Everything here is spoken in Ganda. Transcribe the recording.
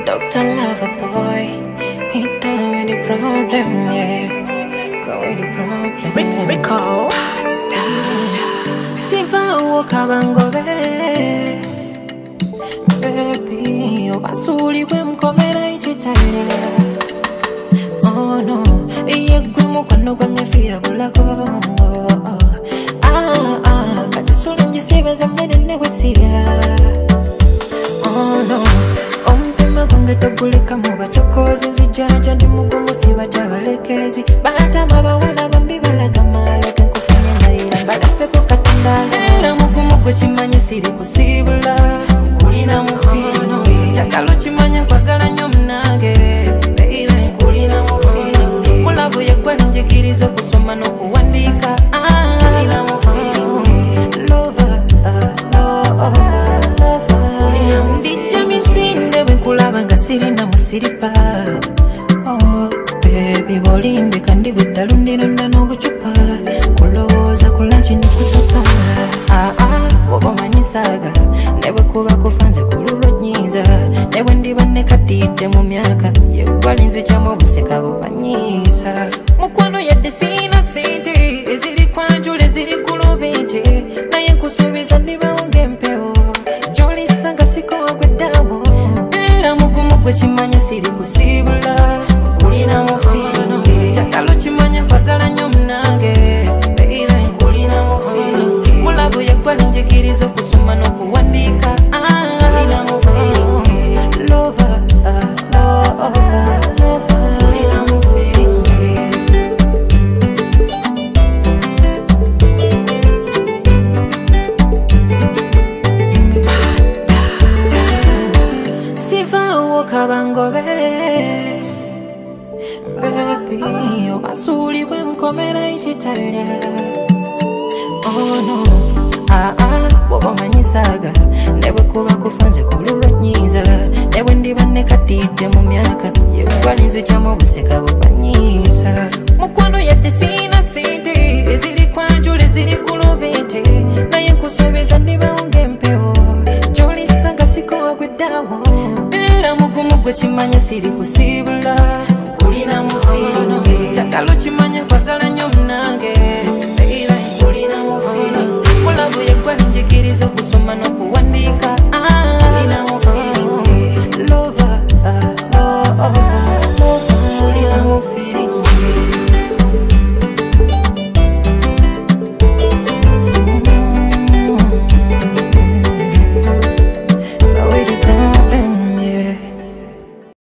Doctor Lover Boy, he done with the problem, yeah. Go with the problem. Rico. Siva wokabango baby, obasuli wemkomera ichitalia. Oh no, iye gumu kwano kwangefira bulako. Kati suli njisiba za mene newesia. Oh no, omutima gwange toguleka mu bachokozi, nzijanja ndi mugumu sibajabalekezi. Batama bawala bambi balaga maloke nkufanya ndayira mbagaseko katandala. Era mugumu gwe kimanyi siri kusibula, nkulina mu feeling. Njagala okimanye nkwagala nnyo munange, baby nkulina mu feeling. Mulavu yeggwe njigiriza okusoma n'okuwandiika, nkulina mu feeling. Lover, ndijja misinde bwe nkulaba nga sirina musiripa. Oh baby bolindeka ndi budda lundironda n'obucupa, kulowooza ku lunch ndikusapa. Woba omanyisaga ne bwe kuba kufanze ku lulwo nyiiza, ne bwe ndiba nekaddiidde mu myaka yeggwalinze kyamu obuseka bubanyiisa. Mukwano yadde siina sente eziri kwanjula eziri ku lubinte, naye nkusuubiza ndibawo ng'empewo gy'olisa nga sikoogwe ddawo. Era mugumu gwe kimanye siri kusiibula, nkulina mu feeling. Njagala okimanye nkwagala nnyo munange, baby nkulina mu feeling. Mulavu yeggwa njigiriza okusoma n'okuwandiika, nkulina mu feeling. Lover, nkulina mu feeling. Siva wokabangobe baby, obasuli bwemkomera ichitalia. Oh no, woba omanyisaga ne bwe kuba kufanze ku lulwo nyiiza, ne bwe ndiba nekaddiidde mu myaka yeggwalinze kyamu obuseka bubanyiisa. Mukwano yadde siina sente eziri kwanjula eziri ku lubinte, naye nkusuubiza ndibawo ng'empewo gy'olisa nga sikoogwe ddawo. Era mugumu gwe kimanye siri kusiibula, nkulina mu feeling. Njagala okimanye nkwagala nnyo munange, baby nkulina mu feeling. Mulavu yeggwa njigiriza okusoma n'okuwandiika,